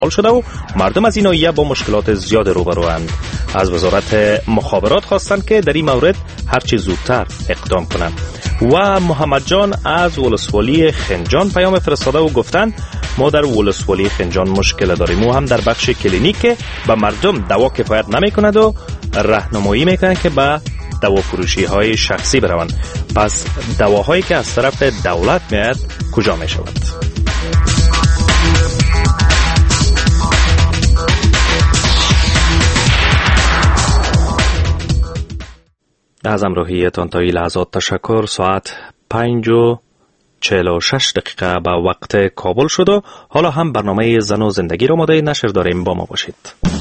شده و مردم از این ناحیه با مشکلات زیاد روبروند. از وزارت مخابرات خواستند که در این مورد هرچی زودتر اقدام کنند. و محمد جان از ولسوالی خنجان پیام فرستاده و گفتند ما در ولسوالی خنجان مشکل داریم و هم در بخش کلینیک که به مردم دوا کفایت نمی کند و راهنمایی میکنند که به دوا فروشی های شخصی بروند. پس دواهایی که از طرف دولت میاد کجا می شود؟ از همراهیتان تا این لحظات تشکر. ساعت 5:46 به وقت کابل شد و حالا هم برنامه زن و زندگی را ماده نشر داریم. با ما باشید.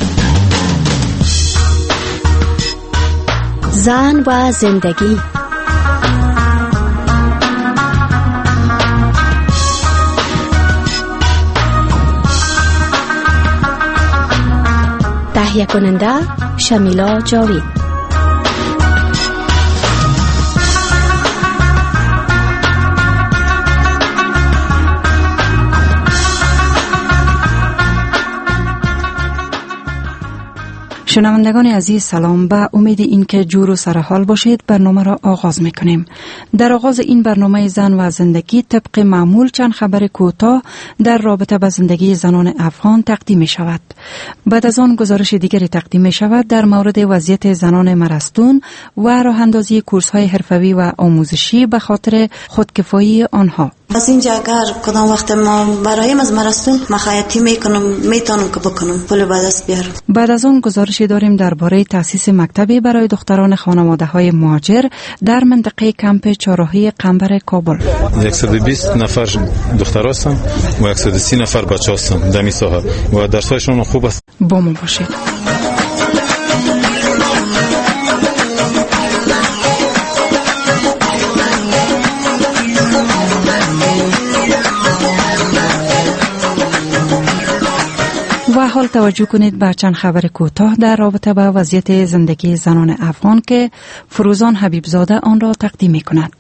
زن و زندگی. تهیه کننده شمیلا جاوید. شنوندگان عزیز سلام. به امید اینکه جور و سرحال باشید برنامه را آغاز میکنیم. در آغاز این برنامه زن و زندگی طبق معمول چند خبر کوتاه در رابطه با زندگی زنان افغان تقدیم می شود. بعد از آن گزارش دیگری تقدیم می شود در مورد وضعیت زنان مرستون و راه اندازی کورس های حرفوی و آموزشی به خاطر خودکفایی آنها. از اینجا اگر کدام وقت ما برایم از مرستون مخیاطی میتونم که بکنم پول به دست بیارم. بعد از اون گزارشی داریم درباره تأسیس مکتبی برای دختران خانواده‌های مهاجر در منطقه کمپ چهارراهی قنبر کابل. 120 نفر دختر هستند و 130 نفر بچه هستند در این ساحه و درس‌هایشون خوب است. با ما باشید. و حال توجه کنید به چند خبر کوتاه در رابطه با وضعیت زندگی زنان افغان که فروزان حبیبزاده آن را تقدیم می کند.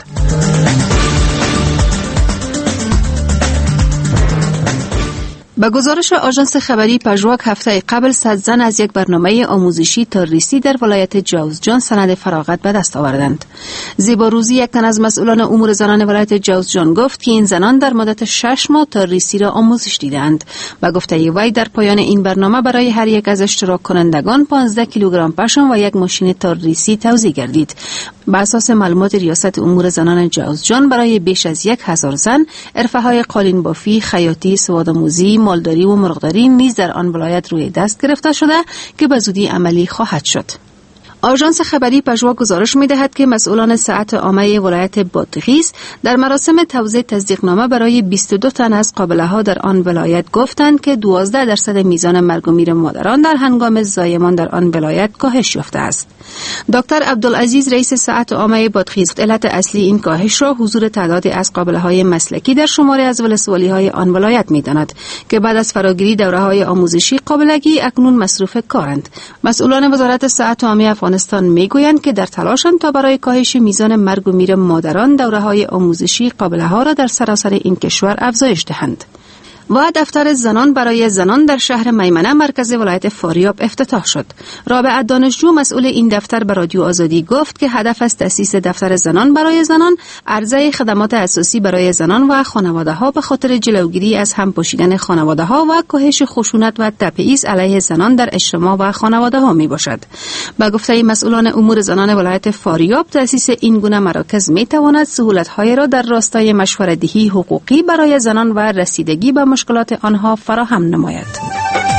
به گزارش آژانس خبری پژواک هفته قبل 100 زن از یک برنامه آموزشی تروریستی در ولایت جوزجان سند فراغت به دست آوردند. زیبا روزی، یک تن از مسئولان امور زنان ولایت جوزجان گفت که این زنان در مدت 6 ماه تروریستی را آموزش دیدند. به گفته وی در پایان این برنامه برای هر یک از اشتراک کنندگان 15 کیلوگرم پشم و یک ماشین تروریستی توزیع گردید. بر اساس معلومات ریاست امور زنان جوزجان برای بیش از 1000 زن حرفه‌های قالین بافی، خیاطی، سوادآموزی، مالداری و مرغداری نیز در آن ولایت روی دست گرفته شده که به زودی عملی خواهد شد. آژانس خبری پژواک گزارش می‌دهد که مسئولان ساعت عامه ولایت بادغیس در مراسم توزیع تصدیقنامه برای 22 تن از قابله‌ها در آن ولایت گفتند که 12% میزان مرگ و میر مادران در هنگام زایمان در آن ولایت کاهش یافته است. دکتر عبدالعزیز رئیس ساعت عامه بادغیس علت اصلی این کاهش را حضور تعدادی از قابله‌های مسلکی در شماری از ولسوالی‌های آن ولایت می‌داند که بعد از فراگیری دوره‌های آموزشی قابلگی اکنون مصروف کارند. مسئولان وزارت صحت عامه افغانستان میگویند که در تلاشند تا برای کاهش میزان مرگ و میر مادران دوره‌های آموزشی قابله‌ها را در سراسر این کشور افزایش دهند. و دفتر زنان برای زنان در شهر میمنه مرکز ولایت فاریاب افتتاح شد. رابعه دانشجو مسئول این دفتر به رادیو آزادی گفت که هدف از تأسیس دفتر زنان برای زنان عرضه خدمات اساسی برای زنان و خانواده‌ها به خاطر جلوگیری از همپوشیدن خانواده‌ها و کاهش خشونت و تبعیض علیه زنان در اجتماع و خانواده‌ها میباشد. به گفته مسئولان امور زنان ولایت فاریاب تأسیس این گونه مراکز میتواند سهولت‌های را در راستای مشوره‌دهی حقوقی برای زنان و رسیدگی به مشکلات آنها فراهم نماید.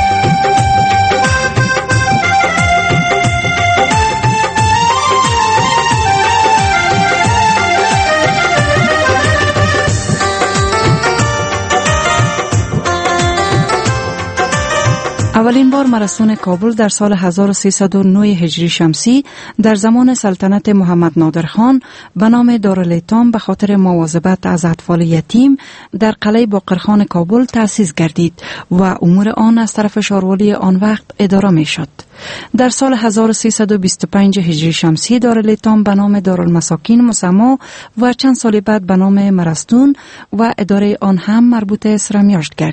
اولین بار مراسم کابل در سال 1309 هجری شمسی در زمان سلطنت محمد نادر خان به نام دارالایتام به خاطر مواظبت از اطفال یتیم در قلعه باقرخان کابل تأسیس گردید و امور آن از طرف شاروالی آن وقت اداره می شد. در سال 1325 هجری شمسی دارالایتام به نام دارالمساکین مسما و چند سال بعد به نام مرستون و اداره آن هم مربوط اسرمیاشت گردید.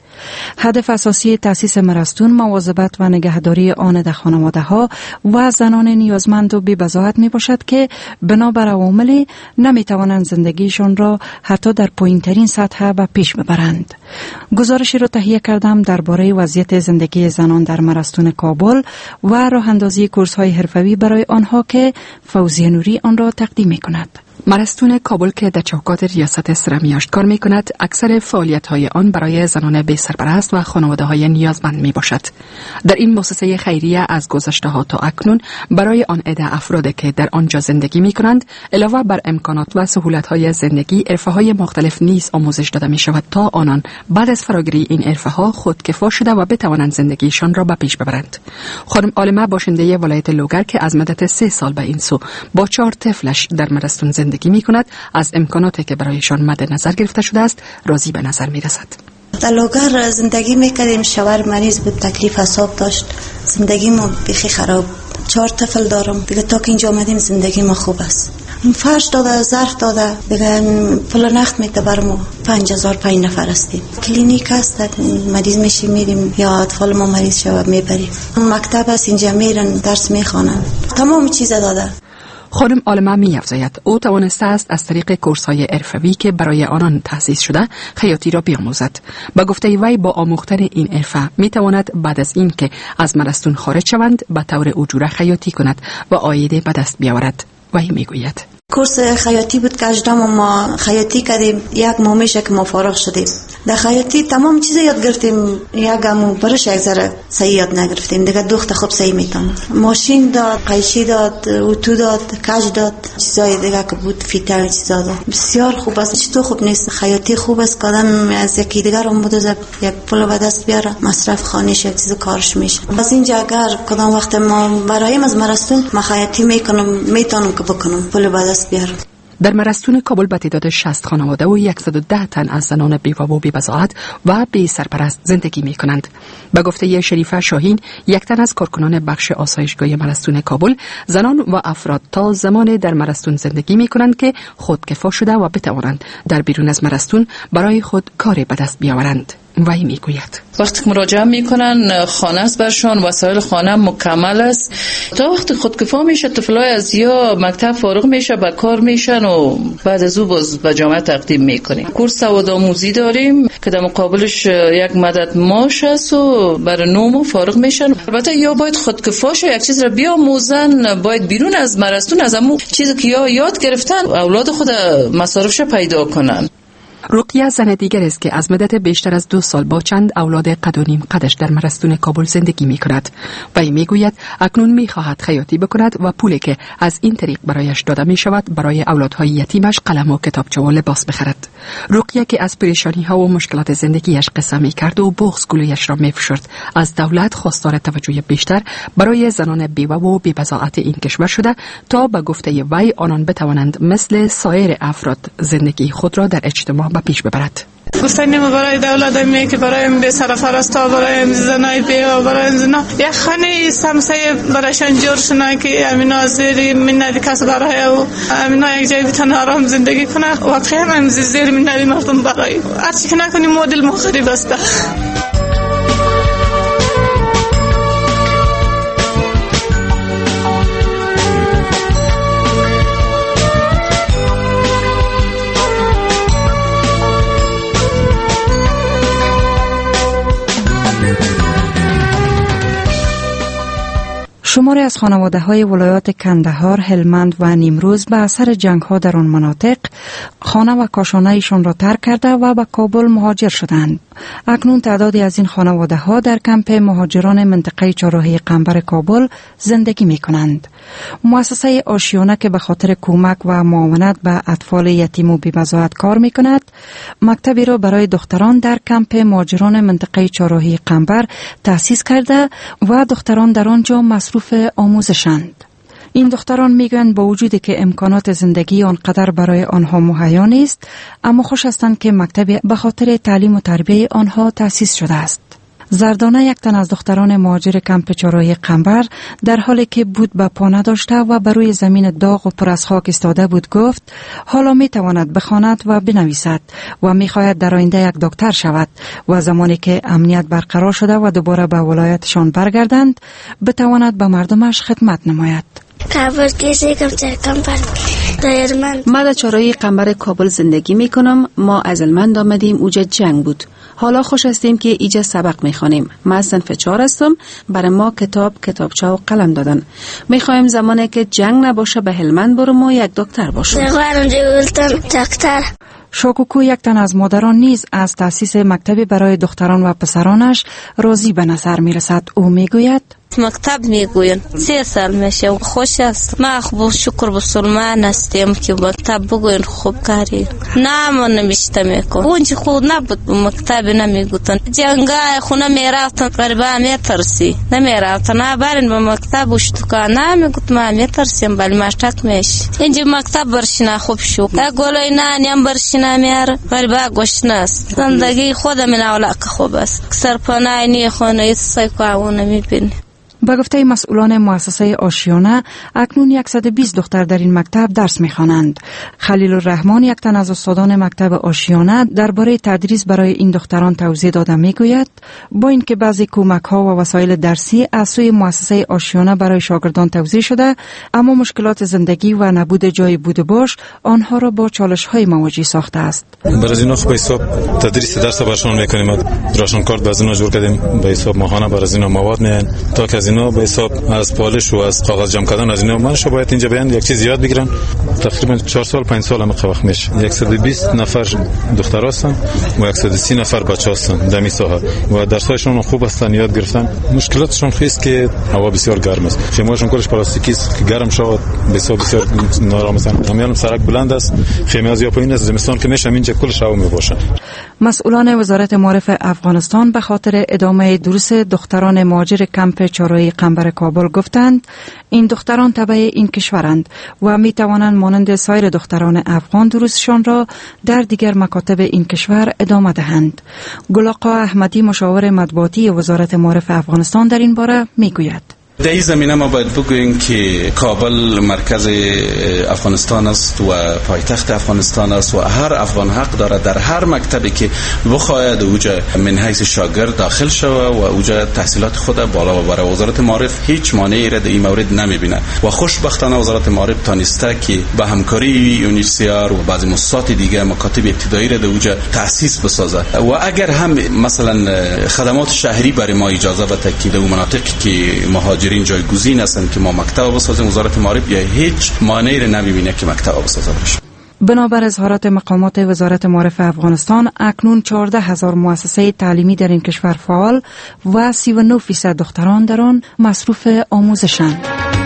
هدف اساسی تأسیس مرستون مواظبت و نگهداری آن در خانواده ها و زنان نیازمند و بی‌بضاعت می باشد که بنابر عواملی نمی توانند زندگیشان را حتی در پایین‌ترین سطح به پیش ببرند. گزارشی را تهیه کردم درباره وضعیت زندگی زنان در مرستون کابل و راه اندازی کورس‌های حرفه‌ای برای آنها که فوزیه نوری آن را تقدیم می‌کند. مرستون کابل که در چوکات ریاست سرمیاشت کار می کند، اکثر فعالیت های آن برای زنان بی سرپرست و خانواده های نیازمند می باشد. در این مؤسسه خیریه از گذشته ها تا اکنون برای آن عده افرادی که در آنجا زندگی می کنند، علاوه بر امکانات و سهولت های زندگی، حرفه های مختلف نیز آموزش داده می شود تا آنان بعد از فراگیری این حرفه ها خودکفا شده و بتوانند زندگیشان را به پیش ببرند. خانم عالمه باشنده ولایت لوگر که از مدت 3 سال به این سو با 4 طفلش در مرستون زندگی می کند، از امکاناتی که برایشان مد نظر گرفته شده است راضی به نظر می رسد. در لوگر زندگی میکردیم. شوهر مریض بود، تکلیف حساب داشت، زندگی ما بیخی خراب. 4 طفل دارم دیگه. تا که اینجا آمدیم زندگی ما خوب است. فرش داده، ظرف داده، دیگه پول نقد میده برمو. 5000 5 نفر هستیم. کلینیک هست، مریض میشیم میریم یا اطفال ما مریض شود میبریم. مکتب هست، اینجا میرن درس میخوانن. تمام چیز داده. خانم عالمه می افزاید او توانسته است از طریق کورس‌های حرفه‌ای که برای آنان تأسیس شده خیاطی را بیاموزد. با گفته وی با آموختن این حرفه می تواند بعد از این که از مرستون خارج شوند به طور اجوره خیاطی کند و عاید به دست بیاورد. وی می گوید کورس خیاطی بود که اجدام ما خیاطی کردیم. 1 ماه میشه که ما فارغ شدیم. در خیاطی تمام چیز یاد گرفتیم. یکم برش یک ذره صحیح یاد نگرفتیم. دیگه دوخت خوب صحیح میتونم. ماشین داد، قیچی داد، اتو داد، کج داد، چیزای دیگه که بود فیتر چیزا داد. بسیار خوب است. چطور خوب نیست. خیاطی خوب است. آدم از یکی دیگر آموزه یک پول به دست بیاره، مصرف خانه‌ش یک چیز کارش میشه. از اینجا اگر کدام وقت ما برایم از مرستون ما خیاطی میتونم که بکنم پول به دست بیارم. در مرستون کابل به تعداد 60 خانواده و 110 تن از زنان بیوه و بی‌بضاعت و بی سرپرست زندگی می کنند. به گفته شریفه شاهین، 1 تن از کارکنان بخش آسایشگاه مرستون کابل، زنان و افراد تا زمان در مرستون زندگی می کنند که خودکفا شده و بتوانند در بیرون از مرستون برای خود کاری به دست بیاورند. وی میگوید وقتی که مراجعه میکنن خانه است برشان، وسایل خانه مکمل است. تا وقتی خودکفا میشه طفلای از یا مکتب فارغ میشه به کار میشن و بعد از او باز به جامعه تقدیم میکنیم. کورس سوادآموزی داریم که در مقابلش 1 مدت ماش است و برای 9 ماه فارغ میشن. البته یا باید خودکفا شه، یک چیز را بیاموزن، باید بیرون از مرستون از همون چیزی که یاد گرفتن اولاد خود مصارفش پیدا کنن. رقیه زن دیگر است که از مدت بیشتر از 2 سال با چند اولاد قد و نیم قدش در مرستون کابل زندگی می کند. وی می گوید اکنون می خواهد خیاطی بکند و پولی که از این طریق برایش داده می شود برای اولادهای یتیمش قلم و کتابچه و لباس بخرد. رقیه که از پریشانی ها و مشکلات زندگیش قصه می کرد و بغض گلویش را می فشرد، از دولت خواستار توجه بیشتر برای زنان بیوه و بی‌بضاعت این کشور شده تا به گفته وی آنان بتوانند مثل سایر افراد زندگی خود را در اجتماع به پیش ببرد. گفتنیم برای دولت می که برای بی سرپرستا، برای زنای بیوه، برای زنا یک خانه سمسایه برایشان جور شونه که امینا زیر منت کسب‌های و امینا یک جای بتونه آرام زندگی کنه. واقعا هم زیر منت مردم برای هر چی که نکنیم مدل مخریب است. شماری از خانواده‌های ولایات کندهار، هلمند و نیمروز به اثر جنگ‌ها در آن مناطق خانه و کاشانه‌ایشان را ترک کرده و به کابل مهاجر شدند. اکنون تعدادی از این خانواده‌ها در کمپ مهاجران منطقه چهارراهی قنبر کابل زندگی می‌کنند. مؤسسه آشیانه که به خاطر کمک و معاونت به اطفال یتیم و بی‌بضاعت کار می‌کند، مکتبی را برای دختران در کمپ مهاجران منطقه چهارراهی قنبر تأسیس کرده و دختران در آنجا مصروف آموزشند. این دختران میگویند با وجودی که امکانات زندگی آنقدر برای آنها مهیا نیست، اما خوش هستند که مکتبی به خاطر تعلیم و تربیت آنها تأسیس شده است. زردانه یک تن از دختران مهاجر کمپ چهارراهی قنبر در حالی که بود به پا نداشته و بر روی زمین داغ و پر از خاک ایستاده بود گفت حالا می تواند بخواند و بنویسد و می خواهد در آینده یک دکتر شود و زمانی که امنیت برقرار شده و دوباره به ولایتشان برگردند بتواند به مردمش خدمت نماید. من در چهارراهی قنبر کابل زندگی می کنم. ما از المند آمدیم، اوجا جنگ بود. حالا خوش هستیم که ایجا سبق می خوانیم. من صنف 4 هستم. برای ما کتابچه و قلم دادن. می خواهیم زمانی که جنگ نباشه به هلمند برم و یک دکتر باشم. شاکوکو یک تن از مادران نیز از تأسیس مکتبی برای دختران و پسرانش راضی به نظر می رسد. او می گوید مکتب میگوین 3 سال میشه خوش است. ما خوب شکر مسلمان هستیم که مکتب بگوین خوب کاری نه ما نمیشته میکن. اونچه خود نبود مکتب نمیگوتن جنگای خونه میرفتن غریبه میترسی نمیرفتن نه برین به مکتب اشتکا نمیگوت ما میترسیم بلی مشتک میش اینجا مکتب برشنه خوب شو گلای نانیم برشنه میاره غریبه گوشنه است. زندگی خودم نولا که خوب است سرپناه نی خونه ایسای که اون نمیبینی. به گفته مسئولان مؤسسه آشیانه اکنون 120 دختر در این مکتب درس می‌خوانند. خلیل الرحمن یک تن از استادان مکتب آشیانه درباره تدریس برای این دختران توضیح داده میگوید با اینکه بعضی کمک‌ها و وسایل درسی از سوی مؤسسه آشیانه برای شاگردان توزیع شده اما مشکلات زندگی و نبود جای بود باش آنها را با چالش‌های مواجه ساخته است. برای اینا به حساب تدریس درس برشون می‌کنیم. راشن کارت باز اینا جور کردیم به حساب ماهانه برای اینا مواد میان تا که اینا به حساب از پالش و از کاغذ جمع کردن از اینا منشو باید اینجا بیان یک چیز یاد بگیرن. تقریبا 4 سال 5 سال هم وقت میشه. 120 نفر دختر هستن و 130 نفر بچه هستن در این ساحه و درسایشون خوب هستن یاد گرفتن. مشکلاتشون خیست که هوا بسیار گرم است. خیمه‌هاشون کلش پلاستیکی است که گرم شود بسیار نارام هستن. همیان سرک بلند است. خیمه از یا پایین است زمستان که میشم اینجا کلش هوا میباشه. مسئولان وزارت معارف افغانستان به خاطر ادامه دروس دختران مهاجر کمپ چهارراهی قنبر کابل گفتند این دختران تبع این کشورند و می توانند مانند سایر دختران افغان دروسشان را در دیگر مکاتب این کشور ادامه دهند. گلاقا احمدی مشاور مطبوعاتی وزارت معارف افغانستان در این باره می گوید در این زمینه ما باید بگوییم که کابل مرکز افغانستان است و پایتخت افغانستان است و هر افغان حق دارد در هر مکتبی که بخواهد اوجا من حیث شاگرد داخل شود و اوجا تحصیلات خود بالا ببره. وزارت معارف هیچ مانعی را در این مورد نمیبینه و خوشبختانه وزارت معارف تانسته که با همکاری یونیسیار و بعضی مؤسسات دیگه مکاتب ابتدایی را در اوجا تأسیس بسازه و اگر هم مثلا خدمات شهری برای ما اجازه بده که در مناطقی که مهاجر این جایگزین هستند که ما مکتب بسازیم وزارت معارف یا هیچ مانعی نمیبینه که مکتب بسازه بشه. بنابر اظهارات مقامات وزارت معارف افغانستان اکنون 14,000 مؤسسه تعلیمی در این کشور فعال و 39% دختران در آن مصروف آموزشند.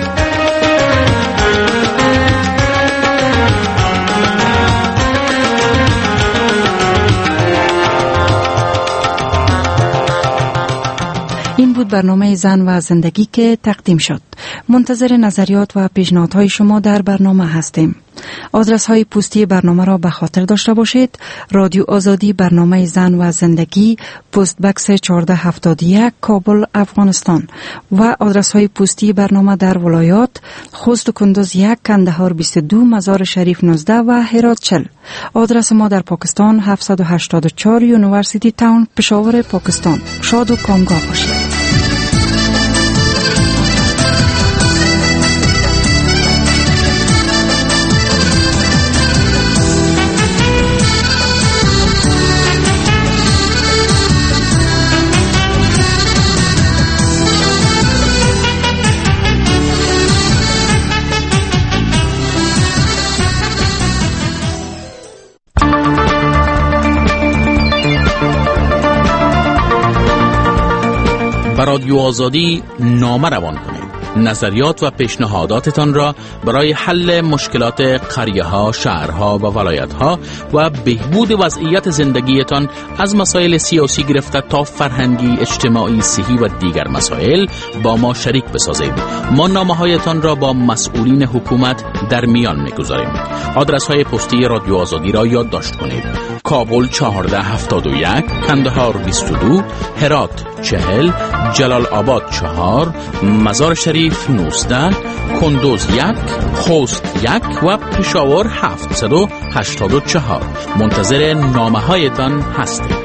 این بود برنامه زن و زندگی که تقدیم شد. منتظر نظریات و پیشنهادهای شما در برنامه هستیم. آدرس های پستی برنامه را به خاطر داشته باشید. رادیو آزادی برنامه زن و زندگی پست بکس 1471 کابل افغانستان و آدرس های پستی برنامه در ولایات خوست و کندوز 1 کندهار 22 مزار شریف 19 و هرات 40. آدرس ما در پاکستان 784 یونیورسیتی تاون پشاور پاکستان. شاد و کامگاه باشید. رادیو آزادی نامه روان کنید. نظریات و پیشنهاداتتان را برای حل مشکلات قریه ها، شهرها و ولایت ها و بهبود وضعیت زندگیتان از مسائل سیاسی گرفته تا فرهنگی، اجتماعی، صحی و دیگر مسائل با ما شریک بسازید. ما نامه‌هایتان را با مسئولین حکومت در میان می‌گذاریم. آدرس های پستی رادیو آزادی را یادداشت کنید: کابل 1471، کندهار 22، هرات 40، جلال آباد 4، مزار شریف 19، کندوز 1، خوست 1 و پشاور 784. منتظر نامه هایتان هستیم.